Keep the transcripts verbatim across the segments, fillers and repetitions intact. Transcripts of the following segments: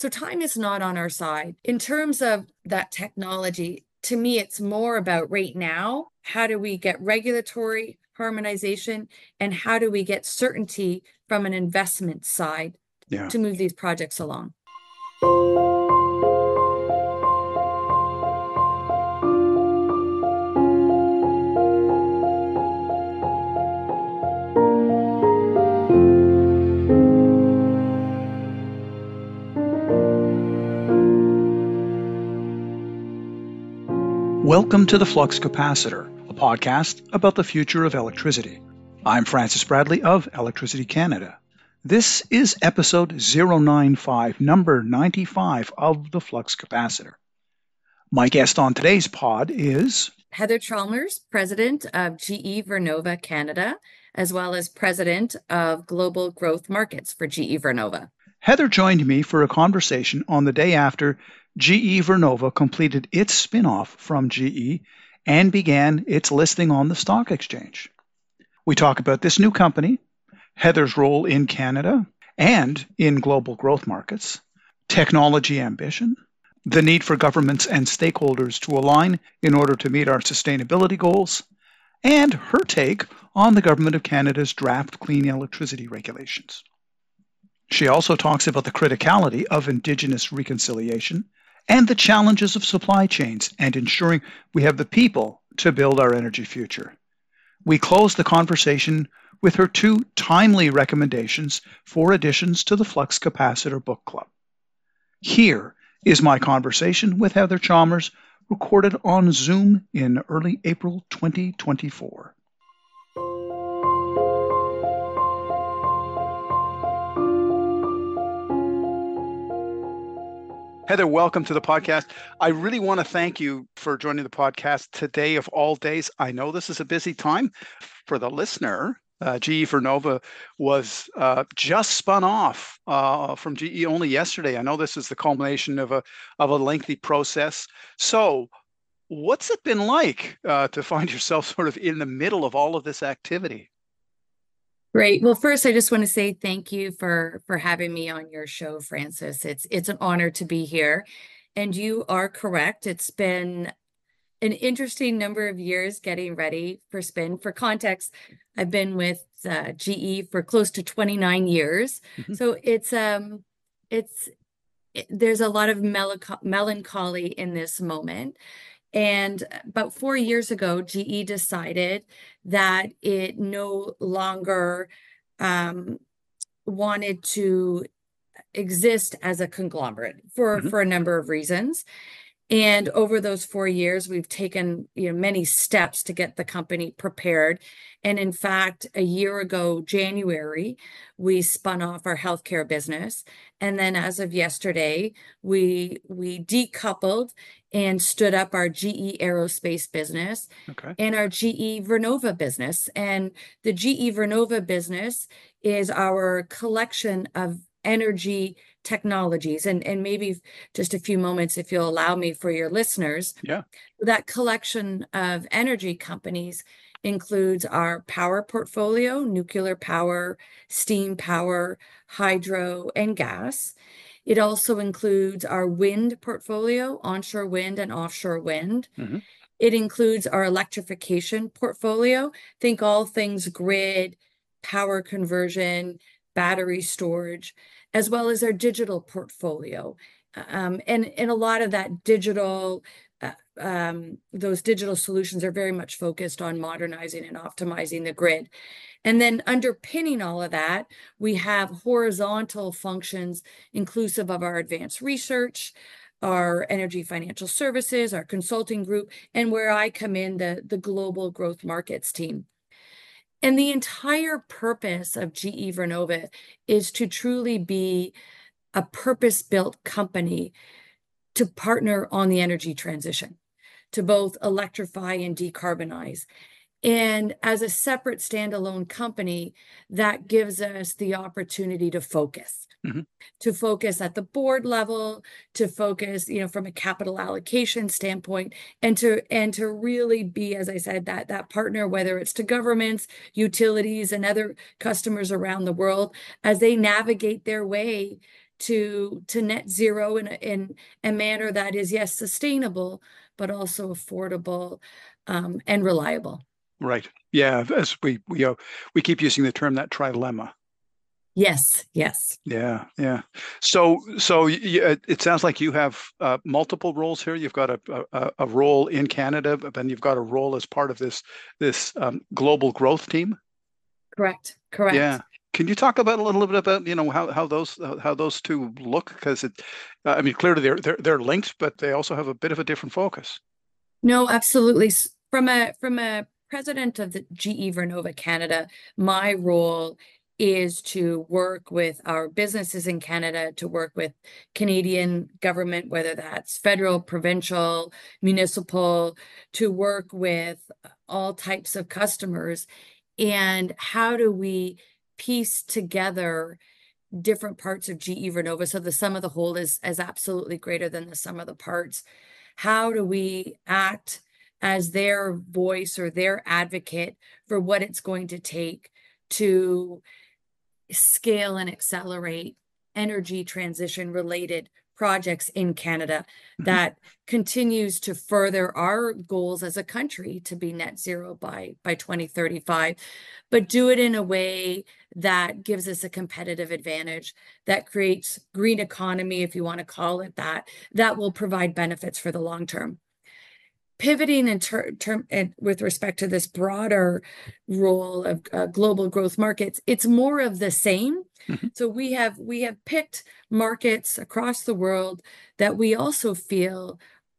So time is not on our side. In terms of that technology, to me, it's more about right now, how do we get regulatory harmonization and how do we get certainty from an investment side Yeah. to move these projects along? Welcome to the Flux Capacitor, a podcast about the future of electricity. I'm Francis Bradley of Electricity Canada. This is episode zero nine five, number ninety-five of the Flux Capacitor. My guest on today's pod is Heather Chalmers, president of G E Vernova Canada, as well as president of Global Growth Markets for G E Vernova. Heather joined me for a conversation on the day after G E Vernova completed its spin-off from G E and began its listing on the stock exchange. We talk about this new company, Heather's role in Canada and in global growth markets, technology ambition, the need for governments and stakeholders to align in order to meet our sustainability goals, and her take on the Government of Canada's draft clean electricity regulations. She also talks about the criticality of Indigenous reconciliation and the challenges of supply chains and ensuring we have the people to build our energy future. We close the conversation with her two timely recommendations for additions to the Flux Capacitor Book Club. Here is my conversation with Heather Chalmers, recorded on Zoom in early April twenty twenty-four. Heather, welcome to the podcast. I really want to thank you for joining the podcast today of all days. I know this is a busy time for the listener. Uh, G E Vernova was uh, just spun off uh, from G E only yesterday. I know this is the culmination of a of a lengthy process. So, what's it been like uh, to find yourself sort of in the middle of all of this activity? Great. Well, first, I just want to say thank you for for having me on your show, Francis. It's it's an honor to be here. And you are correct. It's been an interesting number of years getting ready for spin. For context, I've been with uh, G E for close to twenty-nine years. Mm-hmm. So it's um it's it, there's a lot of melancho- melancholy in this moment. And about four years ago, G E decided that it no longer um, wanted to exist as a conglomerate for, Mm-hmm. for a number of reasons. And over those four years, we've taken, you know, many steps to get the company prepared. And in fact, a year ago, January, we spun off our healthcare business. And then as of yesterday, we we decoupled and stood up our G E Aerospace business Okay. and our G E Vernova business. And the G E Vernova business is our collection of energy technologies. And, and maybe just a few moments, if you'll allow me, for your listeners. Yeah. That collection of energy companies includes our power portfolio, nuclear power, steam power, hydro, and gas. It also includes our wind portfolio, onshore wind and offshore wind. Mm-hmm. It includes our electrification portfolio. Think all things grid, power conversion, battery storage, as well as our digital portfolio. Um, and, and a lot of that digital, uh, um, those digital solutions are very much focused on modernizing and optimizing the grid. And then underpinning all of that, we have horizontal functions inclusive of our advanced research, our energy financial services, our consulting group, and where I come in, the, the global growth markets team. And the entire purpose of G E Vernova is to truly be a purpose-built company to partner on the energy transition, to both electrify and decarbonize. And as a separate standalone company, that gives us the opportunity to focus, Mm-hmm. to focus at the board level, to focus, you know, from a capital allocation standpoint, and to and to really be, as I said, that that partner, whether it's to governments, utilities, and other customers around the world as they navigate their way to to net zero in a, in a manner that is, yes, sustainable, but also affordable, um, and reliable. Right. Yeah. As we we uh, we keep using the term, that trilemma. Yes, yes. Yeah, yeah. So, so y- y- it sounds like you have uh, multiple roles here. You've got a, a a role in Canada, but then you've got a role as part of this this um, global growth team. Correct, Yeah. correct. Can you talk about a little bit about, you know, how how those how those two look? Because it, uh, I mean, clearly they're they're they're linked, but they also have a bit of a different focus. No, absolutely. S- From a from a president of the G E Vernova Canada, my role is to work with our businesses in Canada, to work with Canadian government, whether that's federal, provincial, municipal, to work with all types of customers. And how do we piece together different parts of G E Vernova so the sum of the whole is, is absolutely greater than the sum of the parts? How do we act as their voice or their advocate for what it's going to take to scale and accelerate energy transition related projects in Canada Mhm. that continues to further our goals as a country to be net zero by by twenty thirty-five, but do it in a way that gives us a competitive advantage, that creates green economy, if you want to call it that, that will provide benefits for the long term. Pivoting in ter term and with respect to this broader role of uh, global growth markets, it's more of the same. Mhm. So we have we have picked markets across the world that we also feel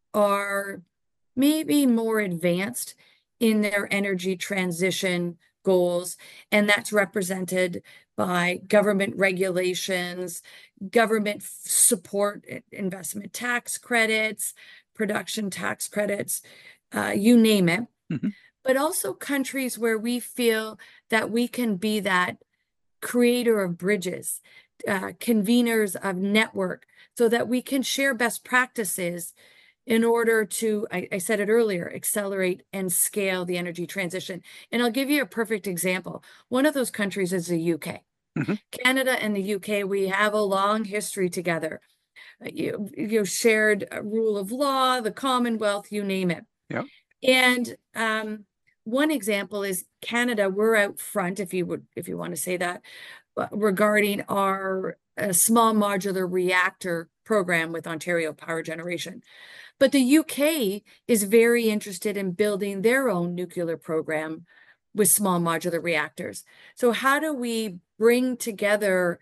are maybe more advanced in their energy transition goals, and that's represented by government regulations, government support, investment tax credits, production tax credits, uh, you name it, Mhm. but also countries where we feel that we can be that creator of bridges, uh, conveners of network, so that we can share best practices in order to, I, I said it earlier, accelerate and scale the energy transition. And I'll give you a perfect example. One of those countries is the U K. Mhm. Canada and the U K, we have a long history together. Uh, You, you shared uh, rule of law, the Commonwealth, you name it. Yeah. And um, one example is Canada. We're out front, if you would, if you want to say that, uh, regarding our uh, small modular reactor program with Ontario Power Generation. But the U K is very interested in building their own nuclear program with small modular reactors. So how do we bring together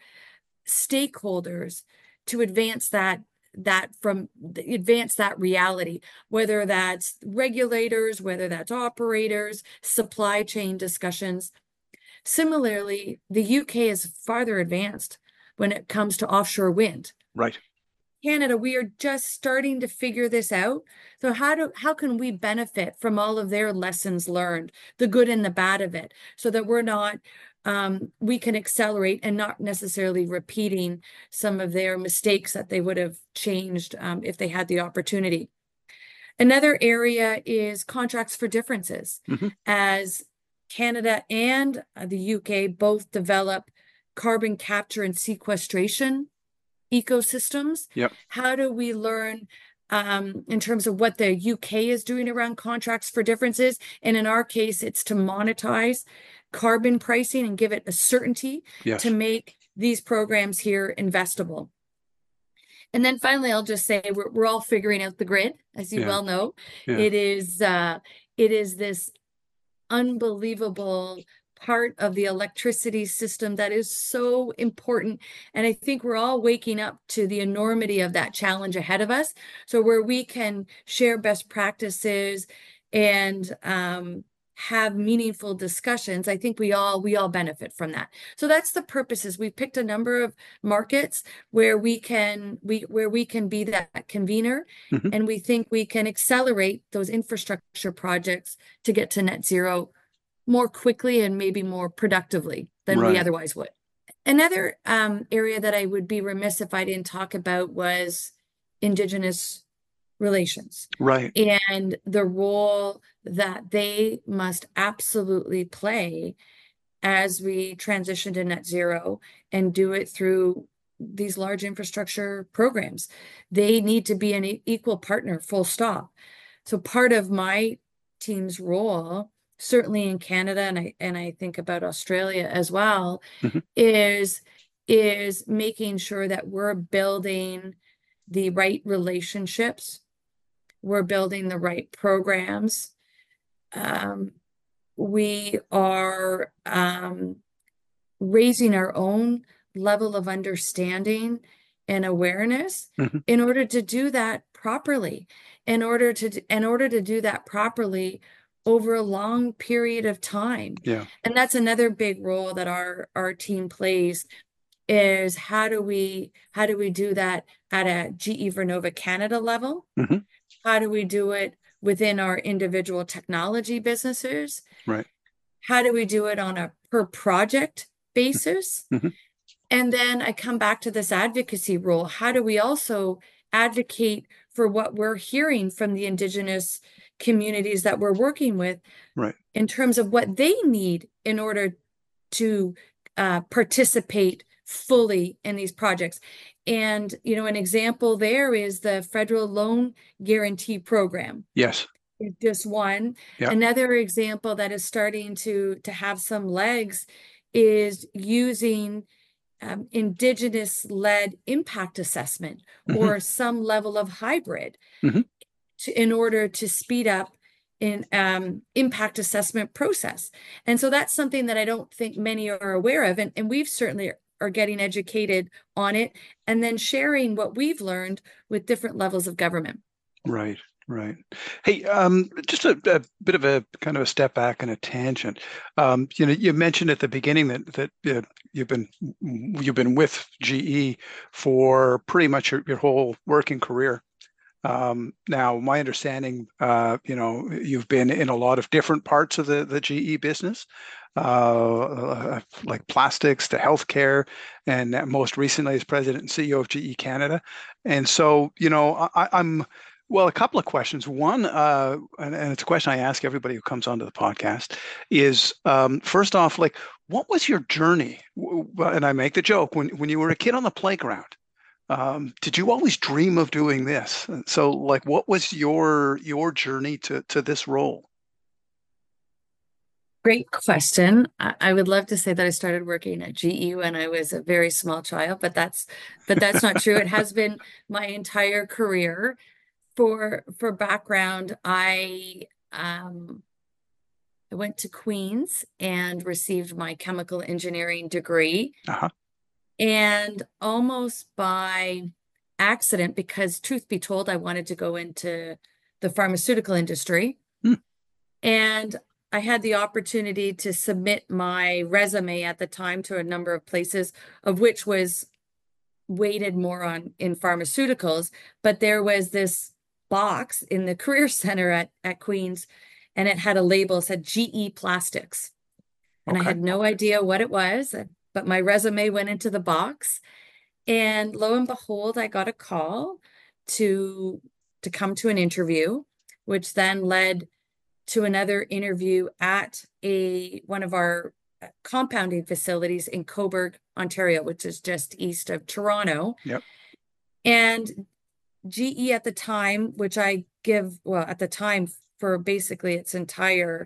stakeholders to advance that that from advance that reality, whether that's regulators, whether that's operators, supply chain discussions. Similarly, the U K is farther advanced when it comes to offshore wind. Right. Canada, we are just starting to figure this out. So how do how can we benefit from all of their lessons learned, the good and the bad of it, so that we're not um, we can accelerate and not necessarily repeating some of their mistakes that they would have changed um, if they had the opportunity. Another area is contracts for differences, Mhm. as Canada and uh, the U K both develop carbon capture and sequestration ecosystems. Yep. How do we learn um, in terms of what the U K is doing around contracts for differences? And in our case, it's to monetize carbon pricing and give it a certainty to Yes. make these programs here investable. And then finally, I'll just say we're, we're all figuring out the grid, as you Yeah. well know. Yeah. It is uh, it is this unbelievable part of the electricity system that is so important. And I think we're all waking up to the enormity of that challenge ahead of us. So where we can share best practices and um, have meaningful discussions, I think we all we all benefit from that. So that's the purposes. We've picked a number of markets where we can we where we can be that convener, Mhm. and we think we can accelerate those infrastructure projects to get to net zero more quickly and maybe more productively than we Right. otherwise would. Another um, area that I would be remiss if I didn't talk about was Indigenous relations Right. and the role that they must absolutely play as we transition to net zero and do it through these large infrastructure programs. They need to be an e- equal partner, full stop. So part of my team's role, certainly in Canada, and I and I think about Australia as well, Mhm. is is making sure that we're building the right relationships, we're building the right programs. Um, we are um, raising our own level of understanding and awareness Mhm. in order to do that properly. In order to in order to do that properly over a long period of time. Yeah. And that's another big role that our our team plays is how do we how do we do that at a G E Vernova Canada level? Mhm. How do we do it within our individual technology businesses? Right. How do we do it on a per project basis? Mhm. And then I come back to this advocacy role. How do we also advocate for what we're hearing from the Indigenous communities that we're working with Right. in terms of what they need in order to uh, participate fully in these projects? And, you know, an example there is the Federal Loan Guarantee Program Yes. is just one. Yeah. Another example that is starting to to have some legs is using um, Indigenous-led impact assessment Mhm. or some level of hybrid Mhm. to, in order to speed up in um, impact assessment process. And so that's something that I don't think many are aware of. And, and we've certainly are getting educated on it and then sharing what we've learned with different levels of government. Right. Right. Hey, um, just a, a bit of a kind of a step back and a tangent. Um, you know, you mentioned at the beginning that that uh, you've been you've been with G E for pretty much your, your whole working career. Um, now, my understanding, uh, you know, you've been in a lot of different parts of the, the G E business, uh, like plastics to healthcare, and most recently as president and C E O of G E Canada. And so, you know, I, I'm, well, a couple of questions. One, uh, and, and it's a question I ask everybody who comes onto the podcast, is um, first off, like, what was your journey? And I make the joke when when you were a kid on the playground. Um, did you always dream of doing this? So, like, what was your your journey to to this role? Great question. I, I would love to say that I started working at G E when I was a very small child, but that's but that's not true. It has been my entire career. For for background, I um I went to Queen's and received my chemical engineering degree. Uh-huh. And almost by accident, because truth be told, I wanted to go into the pharmaceutical industry. Hmm. And I had the opportunity to submit my resume at the time to a number of places, of which was weighted more on in pharmaceuticals. But there was this box in the career center at, at Queen's, and it had a label that said G E Plastics. And I Okay. had no idea what it was, but my resume went into the box. And lo and behold, I got a call to to come to an interview, which then led to another interview at a one of our uh, compounding facilities in Cobourg, Ontario, which is just east of Toronto. Yep. And G E at the time, which I give, well, at the time for basically its entire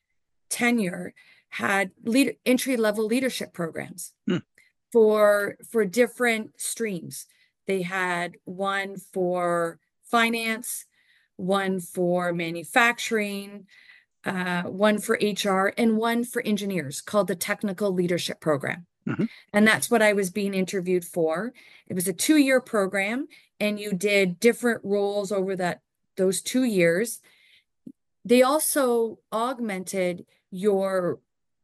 tenure, had lead, entry level leadership programs Hmm. for for different streams. They had one for finance, one for manufacturing, uh, one for H R, and one for engineers called the Technical Leadership Program. Hmm. And that's what I was being interviewed for. It was a two-year program, and you did different roles over that those two years. They also augmented your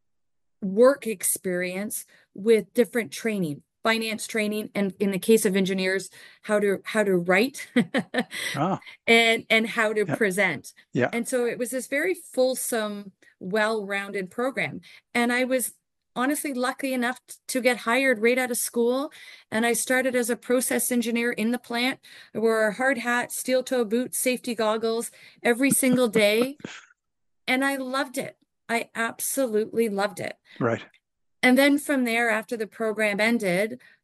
work experience with different training, finance training, and in the case of engineers, how to how to write Ah, and and how to yeah, present. yeah. And so it was this very fulsome, well-rounded program. And I was honestly lucky enough to get hired right out of school. And I started as a process engineer in the plant. I wore a hard hat, steel toe boots, safety goggles every single day. And I loved it. I absolutely loved it. Right. And then from there, after the program ended,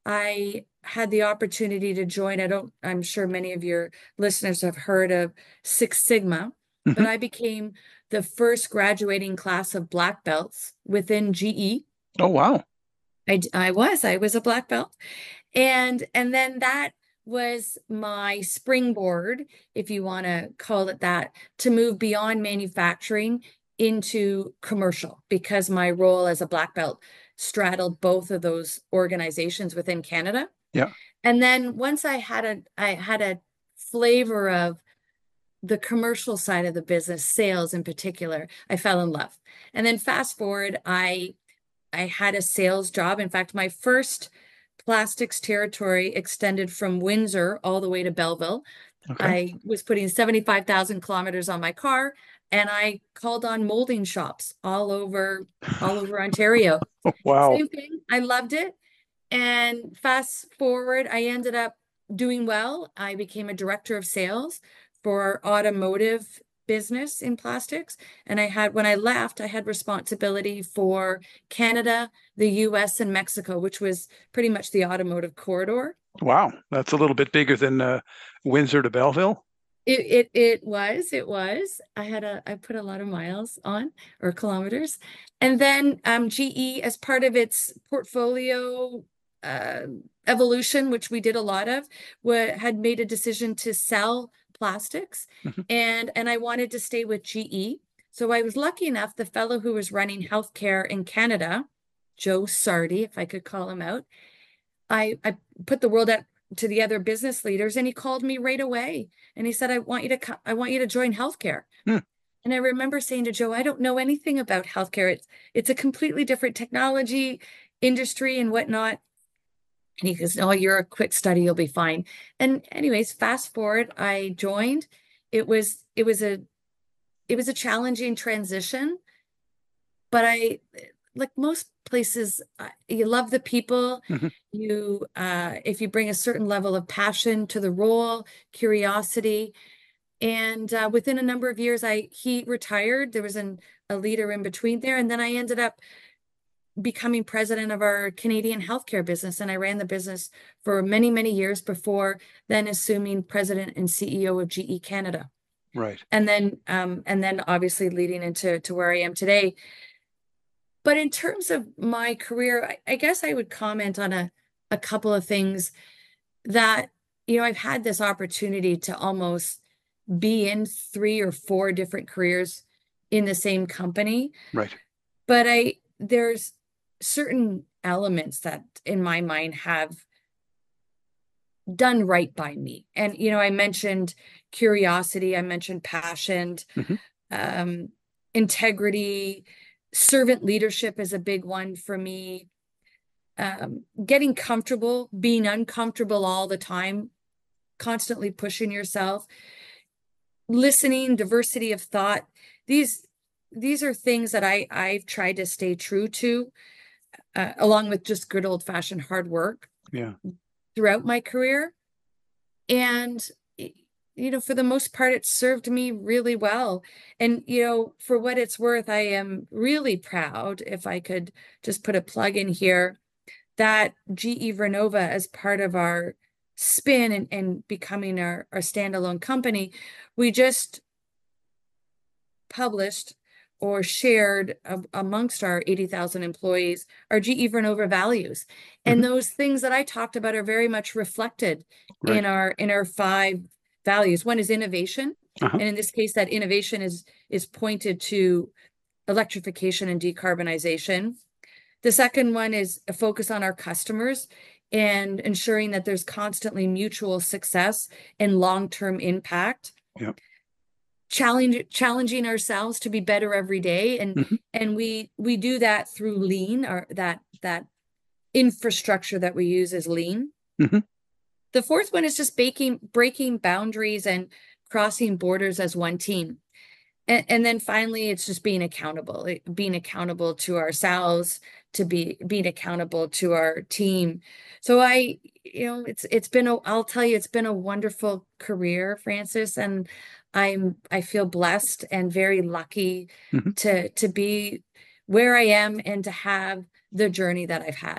I had the opportunity to join. I don't, I'm sure many of your listeners have heard of Six Sigma, but Hmm. I became the first graduating class of black belts within G E. Oh, wow. I, d- I was, I was a black belt. And and then that was my springboard, if you want to call it that, to move beyond manufacturing into commercial because my role as a black belt straddled both of those organizations within Canada. Yeah. And then once I had a I had a flavor of the commercial side of the business, sales in particular, I fell in love. And then fast forward, I I had a sales job. In fact, my first plastics territory extended from Windsor all the way to Belleville. Okay. I was putting seventy-five thousand kilometers on my car and I called on molding shops all over all over Ontario. Wow. Same thing. I loved it. And fast forward, I ended up doing well. I became a director of sales for automotive business in plastics. And I had, when I left, I had responsibility for Canada, the U S, and Mexico, which was pretty much the automotive corridor. Wow. That's a little bit bigger than uh, Windsor to Belleville. It, it it was, it was. I had a I put a lot of miles on or kilometers. And then um G E as part of its portfolio uh evolution, which we did a lot of, wa- had made a decision to sell plastics Mhm. and and I wanted to stay with G E. So I was lucky enough, the fellow who was running healthcare in Canada, Joe Sardi, if I could call him out, I I put the world out to the other business leaders and he called me right away and he said, I want you to co- I want you to join healthcare. Hmm. And I remember saying to Joe, I don't know anything about healthcare. It's it's a completely different technology industry and whatnot. And he goes, "No, you're a quick study, you'll be fine." And anyways, fast forward, I joined. It was it was a it was a challenging transition, but I, like most places, uh, you love the people. Mhm. You, uh, if you bring a certain level of passion to the role, curiosity, and uh, within a number of years, I he retired. There was an, a leader in between there, and then I ended up becoming president of our Canadian healthcare business, and I ran the business for many, many years before then assuming president and C E O of G E Canada, Right. and then um, and then obviously leading into to where I am today. But in terms of my career, I, I guess I would comment on a, a couple of things that, you know, I've had this opportunity to almost be in three or four different careers in the same company. Right. But I, there's certain elements that in my mind have done right by me. And, you know, I mentioned curiosity, I mentioned passion, Hmm. um, integrity, servant leadership is a big one for me. Um, getting comfortable, being uncomfortable all the time, constantly pushing yourself, listening, diversity of thought. These these are things that I I've tried to stay true to, uh, along with just good old fashioned hard work Yeah. throughout my career. And you know, for the most part, it served me really well. And you know, for what it's worth, I am really proud, if I could just put a plug in here, that G E Vernova, as part of our spin and, and becoming our, our standalone company, we just published or shared a, amongst our eighty thousand employees our G E Vernova values. And Hmm. those things that I talked about are very much reflected Right. in our in our five values. One is innovation. Uh-huh. And in this case, that innovation is is pointed to electrification and decarbonization. The second one is a focus on our customers and ensuring that there's constantly mutual success and long-term impact. Yeah. Challenge, challenging ourselves to be better every day, and Hmm. and we we do that through lean, or that that infrastructure that we use is lean. Hmm. The fourth one is just baking, breaking boundaries and crossing borders as one team. And, and then finally, it's just being accountable, eh, being accountable to ourselves, to be being accountable to our team. So I, you know, it's it's been a, I'll tell you, it's been a wonderful career, Francis, and I'm I feel blessed and very lucky Hmm. to to be where I am and to have the journey that I've had.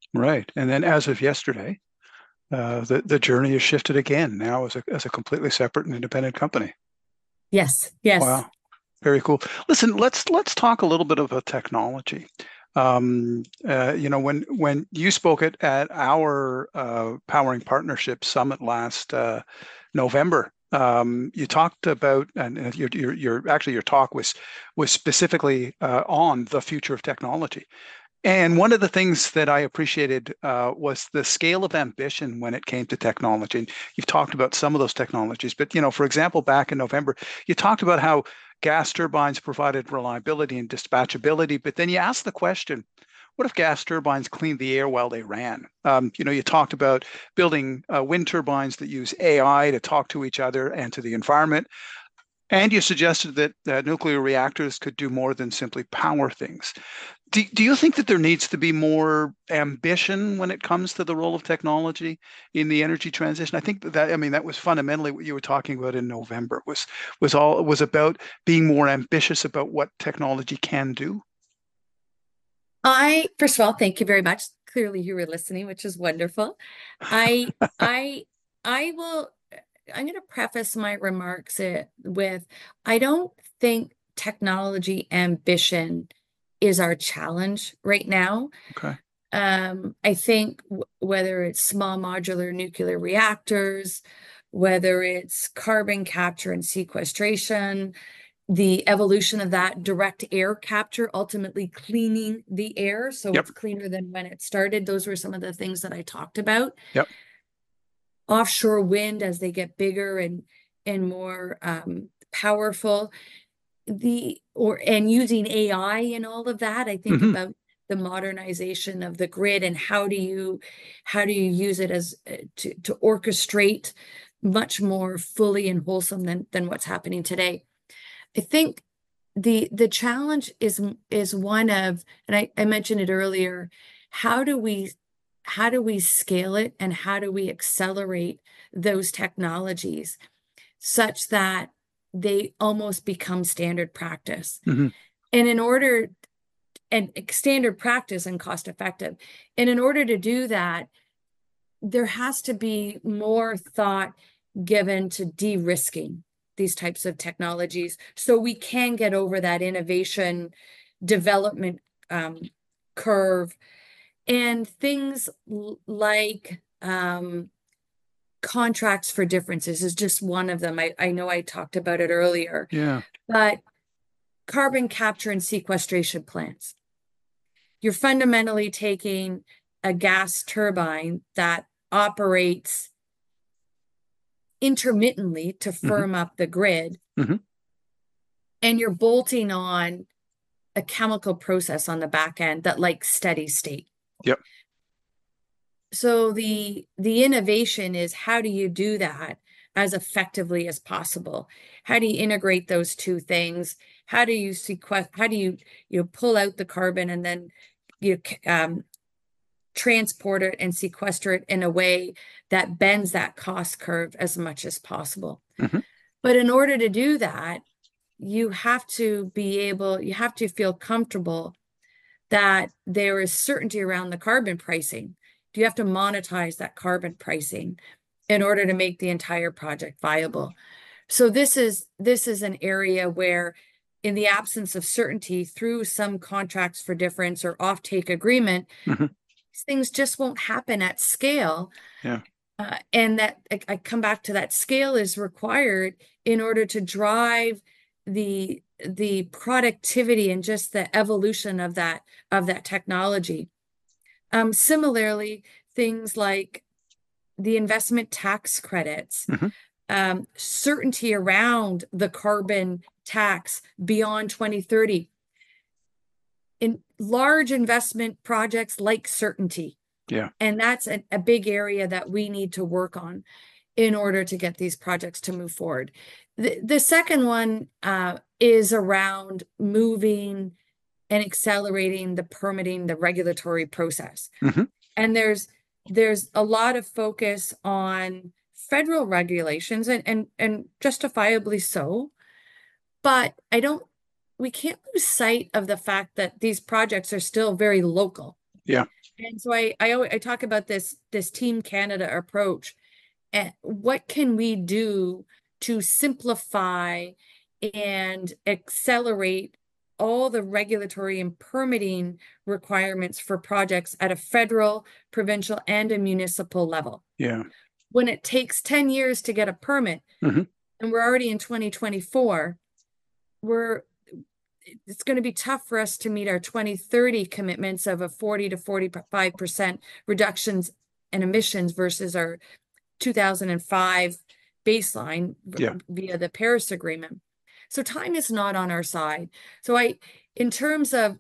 Right. And then as of yesterday, uh, the, the journey has shifted again now as a, as a completely separate and independent company. Yes, yes. Wow. Very cool. Listen, let's let's talk a little bit about technology. Um, uh, you know, when when you spoke at at our uh, Powering Partnership Summit last uh, November, um, you talked about, and uh, your, your your actually your talk was was specifically uh, on the future of technology. And one of the things that I appreciated uh, was the scale of ambition when it came to technology. And you've talked about some of those technologies, but you know, for example, back in November, you talked about how gas turbines provided reliability and dispatchability, but then you asked the question, what if gas turbines cleaned the air while they ran? Um, you know, you talked about building uh, wind turbines that use A I to talk to each other and to the environment. And you suggested that uh, nuclear reactors could do more than simply power things. Do, do you think that there needs to be more ambition when it comes to the role of technology in the energy transition? I think that, I mean, that was fundamentally what you were talking about in November, was was all was about being more ambitious about what technology can do. I, first of all, thank you very much. Clearly you were listening, which is wonderful. I, I, I will, I'm going to preface my remarks uh, with, I don't think technology ambition is our challenge right now. Okay. Um, I think w whether it's small modular nuclear reactors, whether it's carbon capture and sequestration, the evolution of that direct air capture, ultimately cleaning the air so Yep. it's cleaner than when it started. Those were some of the things that I talked about. Yep. Offshore wind as they get bigger and and more um, powerful. The or and using A I in all of that. I think Hmm. about the modernization of the grid and how do you how do you use it as uh, to to orchestrate much more fully and wholesome than than what's happening today. I think the the challenge is is one of, and I, I mentioned it earlier, how do we how do we scale it and how do we accelerate those technologies such that they almost become standard practice? Hmm. And in order and standard practice and cost effective. And in order to do that, there has to be more thought given to de-risking these types of technologies so we can get over that innovation development um, curve and things like um, contracts for differences is just one of them. I, I know I talked about it earlier, Yeah. but carbon capture and sequestration plants. You're fundamentally taking a gas turbine that operates intermittently to Hmm. firm up the grid, Hmm. and you're bolting on a chemical process on the back end that like steady state. Yep. So the the innovation is how do you do that as effectively as possible? How do you integrate those two things? How do you sequester, how do you you pull out the carbon and then you um, transport it and sequester it in a way that bends that cost curve as much as possible. Hmm. But in order to do that, you have to be able, you have to feel comfortable that there is certainty around the carbon pricing. Do you have to monetize that carbon pricing in order to make the entire project viable? So this is this is an area where, in the absence of certainty through some contracts for difference or offtake agreement, Hmm. things just won't happen at scale. Yeah. Uh, and that I, I come back to that scale is required in order to drive the the productivity and just the evolution of that of that technology. Um, similarly, things like the investment tax credits, Hmm. um, certainty around the carbon tax beyond twenty thirty. In large investment projects like certainty. Yeah. And that's a, a big area that we need to work on in order to get these projects to move forward. The, the second one uh, is around moving and accelerating the permitting, the regulatory process. Hmm. And there's there's a lot of focus on federal regulations and and and justifiably so. But I don't we can't lose sight of the fact that these projects are still very local. Yeah. And so I I always, I talk about this this Team Canada approach. And what can we do to simplify and accelerate all the regulatory and permitting requirements for projects at a federal, provincial, and a municipal level? Yeah. When it takes ten years to get a permit, Hmm. and we're already in twenty twenty-four, we're it's going to be tough for us to meet our twenty thirty commitments of a forty to forty-five percent reductions in emissions versus our two thousand five baseline Yeah. via the Paris Agreement. So time is not on our side. So I, in terms of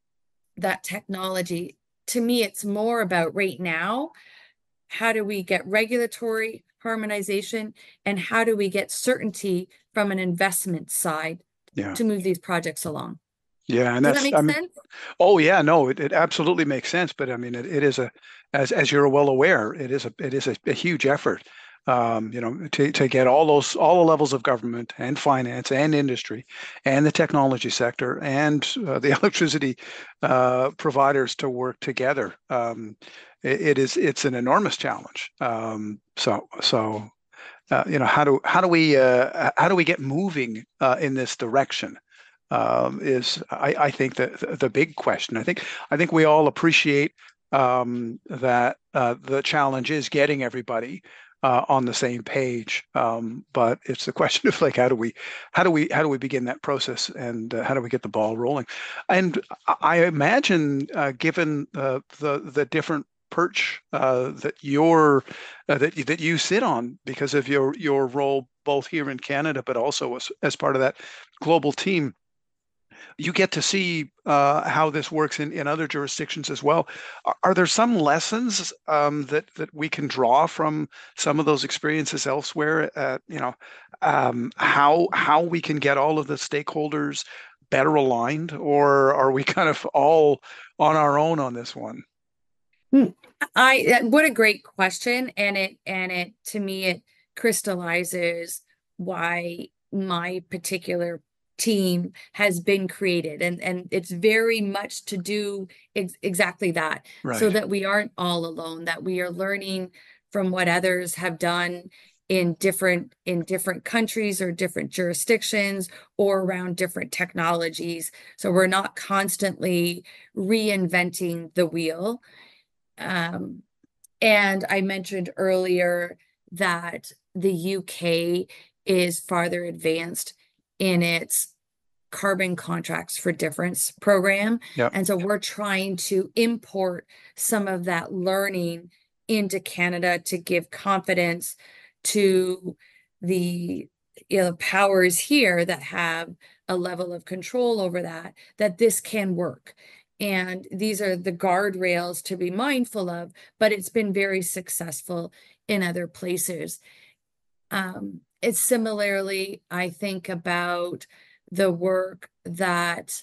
that technology, to me, it's more about right now, how do we get regulatory harmonization and how do we get certainty from an investment side Yeah. to move these projects along? Yeah. And Does that that's, make I mean, sense? oh yeah, no, it, it absolutely makes sense. But I mean, it, it is a, as as you're well aware, it is a it is a, a huge effort. Um, you know, to to get all those all the levels of government and finance and industry and the technology sector and uh, the electricity uh, providers to work together. Um, it, it is it's an enormous challenge. Um, so so uh, you know, how do how do we uh, how do we get moving uh, in this direction? Um, is I, I think the the big question. I think I think we all appreciate um, that uh, the challenge is getting everybody uh, on the same page. Um, but it's the question of like how do we how do we how do we begin that process and uh, how do we get the ball rolling? And I I imagine, uh, given uh, the the different perch uh, that you're uh, that you, that you sit on because of your your role both here in Canada, but also as, as part of that global team, you get to see uh, how this works in, in other jurisdictions as well. Are, are there some lessons um, that that we can draw from some of those experiences elsewhere? Uh, you know, um, how how we can get all of the stakeholders better aligned, or are we kind of all on our own on this one? Hmm. I what a great question, and it and it to me it crystallizes why my particular team has been created, and and it's very much to do ex exactly that, so Right. that we aren't all alone, that we are learning from what others have done in different in different countries or different jurisdictions or around different technologies, so we're not constantly reinventing the wheel. Um, and I mentioned earlier that the U K is farther advanced in its carbon contracts for difference program. Yeah. And so we're trying to import some of that learning into Canada to give confidence to the you know, powers here that have a level of control over that, that this can work. And these are the guardrails to be mindful of, but it's been very successful in other places. Um, it's similarly, I think about the work that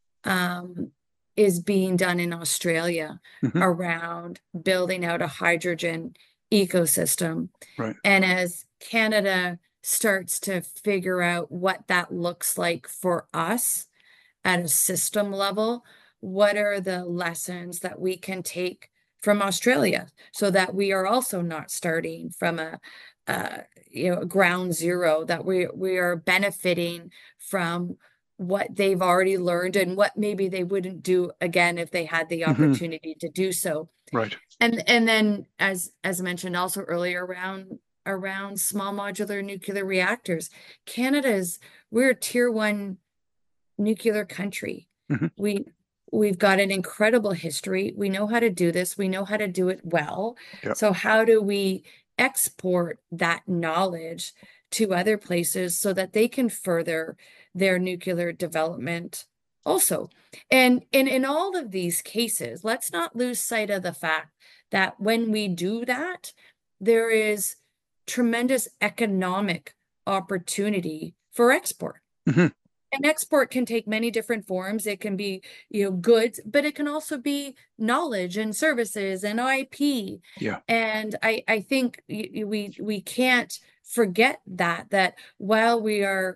um, is being done in Australia Hmm. around building out a hydrogen ecosystem. Right. And as Canada starts to figure out what that looks like for us at a system level, what are the lessons that we can take from Australia so that we are also not starting from a uh, you know ground zero, that we we are benefiting from what they've already learned and what maybe they wouldn't do again if they had the Hmm. opportunity to do so. Right. And and then as as mentioned also earlier around around small modular nuclear reactors, Canada's we're a tier one nuclear country. Hmm. We we've got an incredible history. We know how to do this. We know how to do it well. Yeah. So how do we export that knowledge to other places so that they can further their nuclear development also? And, and in all of these cases, let's not lose sight of the fact that when we do that, there is tremendous economic opportunity for export. Hmm. And export can take many different forms. It can be, you know, goods, but it can also be knowledge and services and I P. Yeah. And I, I think we we can't forget that that while we are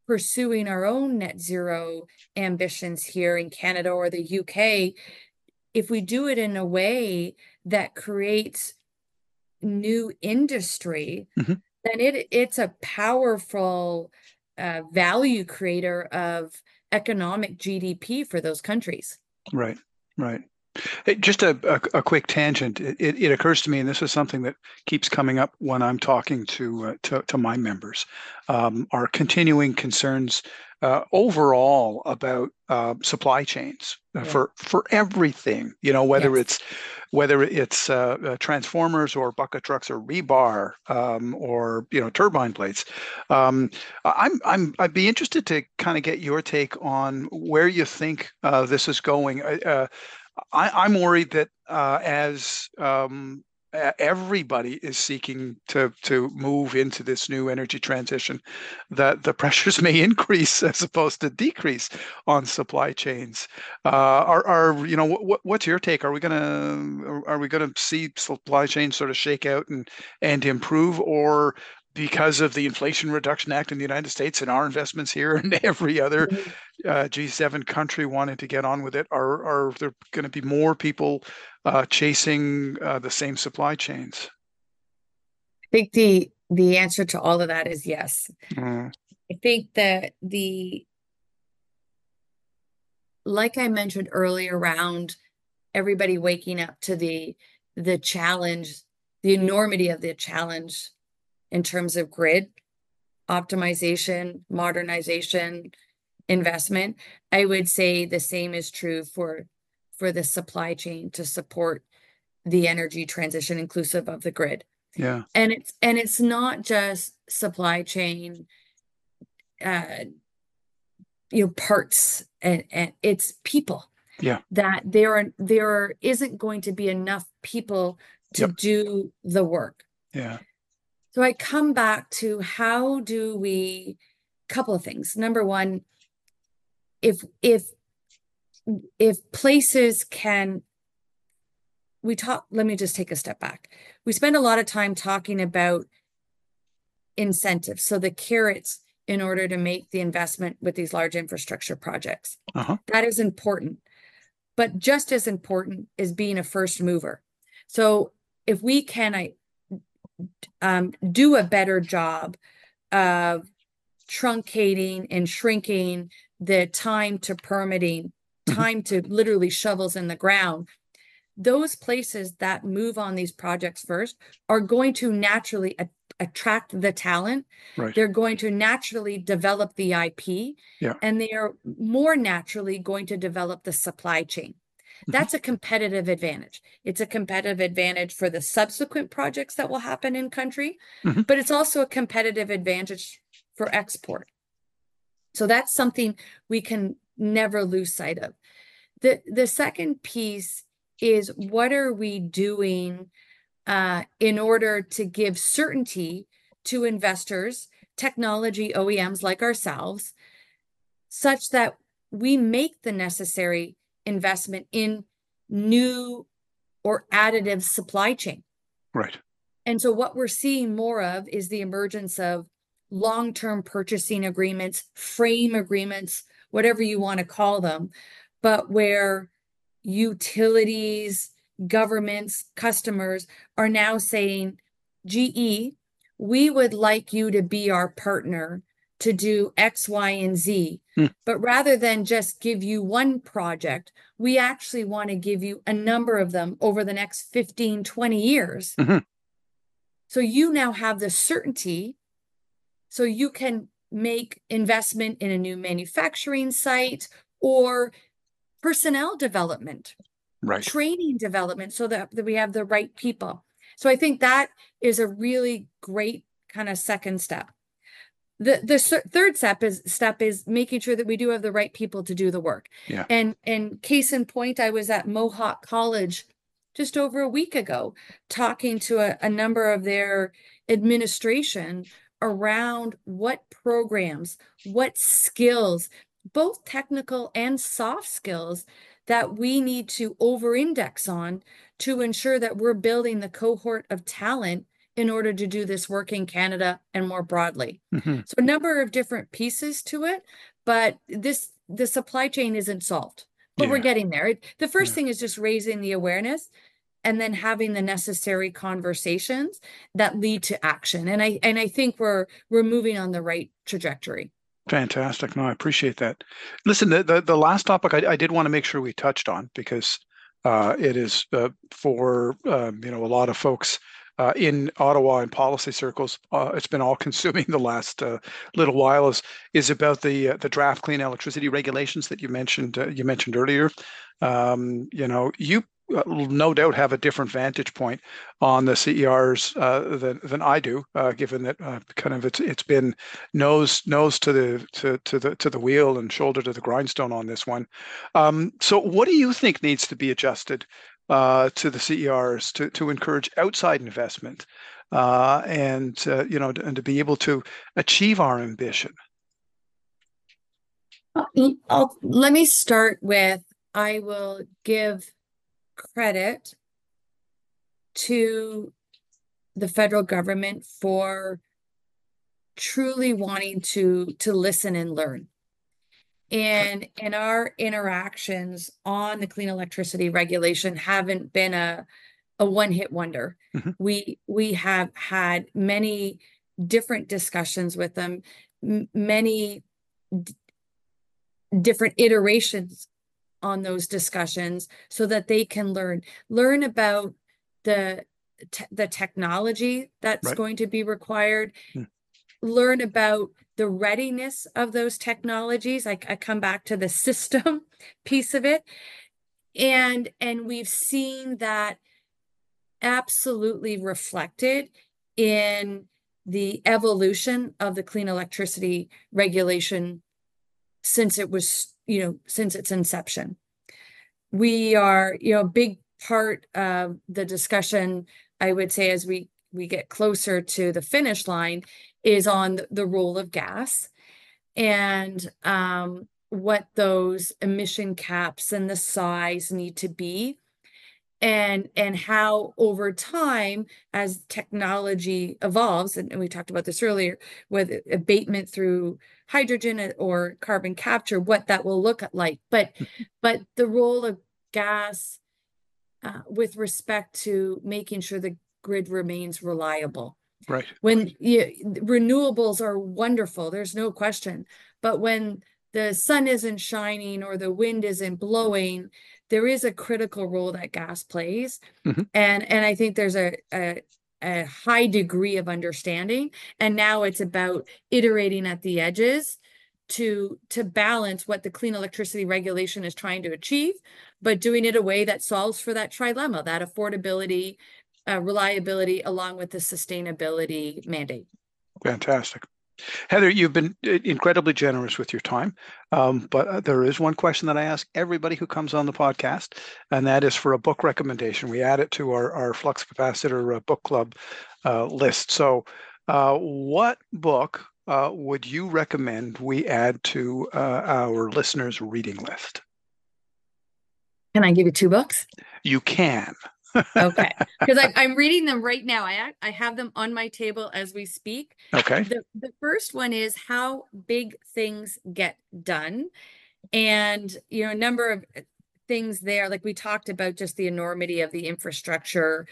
pursuing our own net zero ambitions here in Canada or the U K, if we do it in a way that creates new industry, Mhm. then it it's a powerful uh, value creator of economic G D P for those countries. Right, right. Hey, just a, a, a quick tangent. It, it, it occurs to me, and this is something that keeps coming up when I'm talking to uh, to, to my members, um, are continuing concerns uh, overall about uh, supply chains uh, Yeah. for for everything. You know, whether Yes. it's whether it's uh, uh, transformers or bucket trucks or rebar um, or you know turbine plates. Um, I'm I'm I'd be interested to kind of get your take on where you think uh, this is going. Uh, uh, I, I'm worried that uh, as um, e- everybody is seeking to to move into this new energy transition, that the pressures may increase as opposed to decrease on supply chains. Uh, are are you know what what's your take? Are we gonna are we gonna see supply chains sort of shake out and and improve, or because of the Inflation Reduction Act in the United States and our investments here and every other Mhm. uh, G seven country wanting to get on with it? Are are there going to be more people uh, chasing uh, the same supply chains? I think the the answer to all of that is yes. Mm, I think that the like I mentioned earlier around everybody waking up to the the challenge, the enormity of the challenge in terms of grid optimization, modernization, investment. I would say the same is true for for the supply chain to support the energy transition inclusive of the grid. yeah, And it's and it's not just supply chain uh you know parts and, and it's people yeah, that there are there isn't going to be enough people to yep, do the work. yeah, So I come back to how do we couple of things. Number one, if if if places can we talk let me just take a step back. We spend a lot of time talking about incentives, so the carrots in order to make the investment with these large infrastructure projects. uh-huh, That is important. But just as important is being a first mover. So if we can um, do a better job of truncating and shrinking the time to permitting, mhm, time to literally shovels in the ground, those places that move on these projects first are going to naturally a- attract the talent. right, They're going to naturally develop the I P, yeah, and they are more naturally going to develop the supply chain. mhm, That's a competitive advantage. It's a competitive advantage for the subsequent projects that will happen in country, mhm, but it's also a competitive advantage for export. So that's something we can never lose sight of. The the second piece is what are we doing uh, in order to give certainty to investors, technology O E Ms like ourselves, such that we make the necessary investment in new or additive supply chain. right, And so what we're seeing more of is the emergence of long-term purchasing agreements, frame agreements, whatever you want to call them, but where utilities, governments, customers are now saying, G E, we would like you to be our partner to do X, Y, and Z. mm, But rather than just give you one project, we actually want to give you a number of them over the next fifteen, twenty years. mhm, So you now have the certainty so you can make investment in a new manufacturing site or personnel development, right, training development so that, that we have the right people. So I think that is a really great kind of second step. The the third step is step is making sure that we do have the right people to do the work. yeah, And and case in point, I was at Mohawk College just over a week ago talking to a, a number of their administration around what programs, what skills, both technical and soft skills that we need to over-index on to ensure that we're building the cohort of talent in order to do this work in Canada and more broadly. mhm, So a number of different pieces to it, but this the supply chain isn't solved. but we're Yeah. getting there. It, the first Yeah. thing is just raising the awareness and then having the necessary conversations that lead to action. And I and I think we're we're moving on the right trajectory. Fantastic. No, I appreciate that. Listen, the the, the last topic I, I did want to make sure we touched on because uh, it is uh, for um, you know a lot of folks uh, in Ottawa and policy circles. Uh, it's been all consuming the last uh, little while. Is is about the uh, the draft clean electricity regulations that you mentioned uh, you mentioned earlier. Um, you know, you uh, no doubt have a different vantage point on the C E Rs uh, than than I do, uh, given that uh, kind of it's it's been nose nose to the to to the to the wheel and shoulder to the grindstone on this one. Um, so, what do you think needs to be adjusted uh, to the C E Rs to to encourage outside investment uh, and uh, you know and to be able to achieve our ambition? I'll, I'll- let me start with I will give credit to the federal government for truly wanting to to listen and learn. Okay. And and our interactions on the clean electricity regulation haven't been a a one-hit wonder. Mhm. We we have had many different discussions with them, m- many d- different iterations on those discussions so that they can learn learn about the te- the technology that's Right. going to be required, Mm. learn about the readiness of those technologies. I, I come back to the system piece of it, and and we've seen that absolutely reflected in the evolution of the clean electricity regulation since it was, you know, since its inception. We are, you know, a big part of the discussion, I would say, as we we get closer to the finish line, is on the, the role of gas and um, what those emission caps and the size need to be, and and how over time, as technology evolves, and, and we talked about this earlier, with abatement through hydrogen or carbon capture, what that will look like. But but the role of gas uh, with respect to making sure the grid remains reliable. Right. When you, renewables are wonderful, there's no question. But when the sun isn't shining or the wind isn't blowing, there is a critical role that gas plays. Mhm. And and I think there's a, a a high degree of understanding. And now it's about iterating at the edges to to balance what the clean electricity regulation is trying to achieve, but doing it a way that solves for that trilemma, that affordability, uh, reliability, along with the sustainability mandate. Fantastic. Heather, you've been uh, incredibly generous with your time. Um, but uh, there is one question that I ask everybody who comes on the podcast, and that is for a book recommendation. We add it to our, our Flux Capacitor uh, book club uh, list. So, uh, what book uh, would you recommend we add to uh, our listeners' reading list? Can I give you two books? You can. Okay, because I'm reading them right now. I I have them on my table as we speak. Okay. The the first one is How Big Things Get Done. And, you know, a number of things there, like we talked about just the enormity of the infrastructure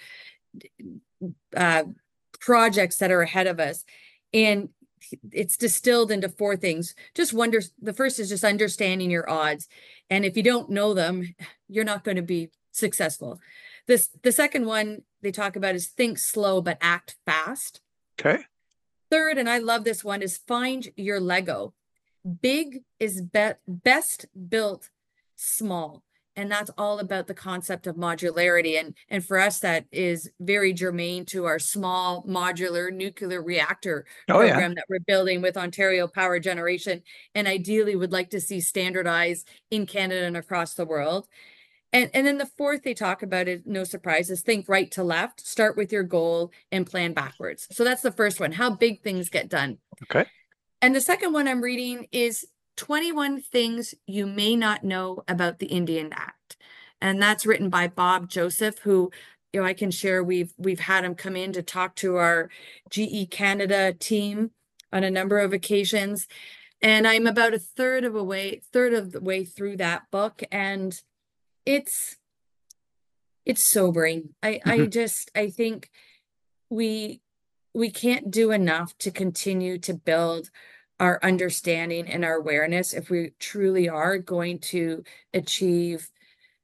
uh, projects that are ahead of us. And it's distilled into four things. Just wonder, the first is just understanding your odds. And if you don't know them, you're not going to be successful. This, the second one they talk about is think slow, but act fast. Okay. Third, and I love this one, is find your Lego. Big is be best built small. And that's all about the concept of modularity. And, and for us, that is very germane to our small modular nuclear reactor Oh, yeah. program that we're building with Ontario Power Generation. And ideally would like to see standardized in Canada and across the world. And, and then the fourth they talk about is, no surprises, think right to left, start with your goal and plan backwards. So that's the first one, how big things get done. Okay. And the second one I'm reading is twenty-one Things You May Not Know About the Indian Act. And that's written by Bob Joseph, who, you know, I can share, we've we've had him come in to talk to our G E Canada team on a number of occasions. And I'm about a third of a way, third of the way through that book, and it's it's sobering. I I Mhm. just I think we we can't do enough to continue to build our understanding and our awareness if we truly are going to achieve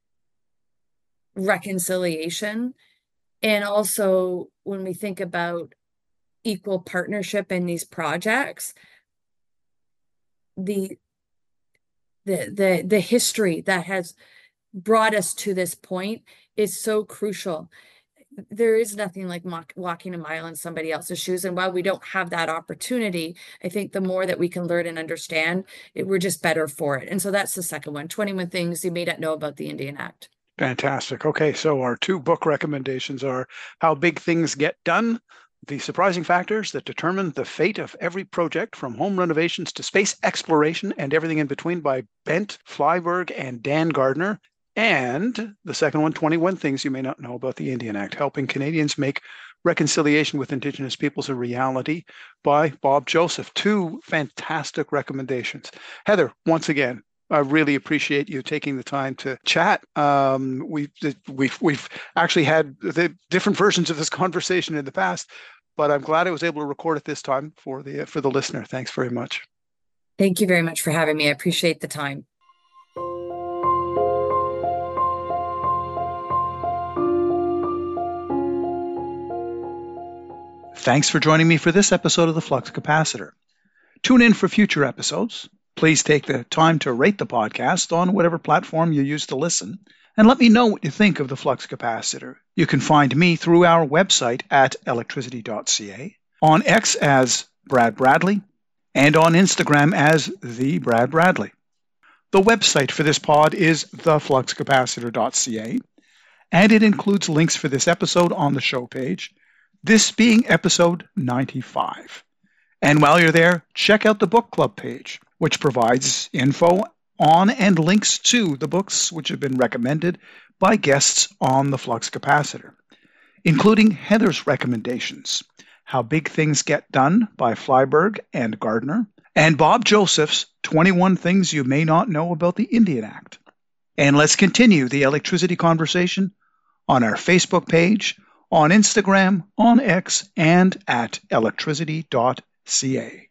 reconciliation. And also, when we think about equal partnership in these projects, the the the the history that has brought us to this point is so crucial. There is nothing like mock, walking a mile in somebody else's shoes. And while we don't have that opportunity, I think the more that we can learn and understand, it, we're just better for it. And so that's the second one, twenty-one Things You May Not Know About the Indian Act. Fantastic. Okay, so our two book recommendations are How Big Things Get Done, The Surprising Factors That Determine the Fate of Every Project from Home Renovations to Space Exploration and Everything in Between by Bent Flyberg and Dan Gardner. And the second one, twenty-one Things You May Not Know About the Indian Act, Helping Canadians Make Reconciliation with Indigenous Peoples a Reality by Bob Joseph. Two fantastic recommendations. Heather, once again, I really appreciate you taking the time to chat. Um, we've we've we've actually had the different versions of this conversation in the past, but I'm glad I was able to record it this time for the for the listener. Thanks very much. Thank you very much for having me. I appreciate the time. Thanks for joining me for this episode of the Flux Capacitor. Tune in for future episodes. Please take the time to rate the podcast on whatever platform you use to listen, and let me know what you think of the Flux Capacitor. You can find me through our website at electricity dot c a, on X as Brad Bradley, and on Instagram as The Brad Bradley. The website for this pod is the flux capacitor dot c a, and it includes links for this episode on the show page, this being episode ninety-five. And while you're there, check out the book club page, which provides info on and links to the books which have been recommended by guests on the Flux Capacitor, including Heather's recommendations, How Big Things Get Done by Flyberg and Gardner, and Bob Joseph's twenty-one Things You May Not Know About the Indian Act. And let's continue the electricity conversation on our Facebook page, on Instagram, on X, and at electricity dot c a.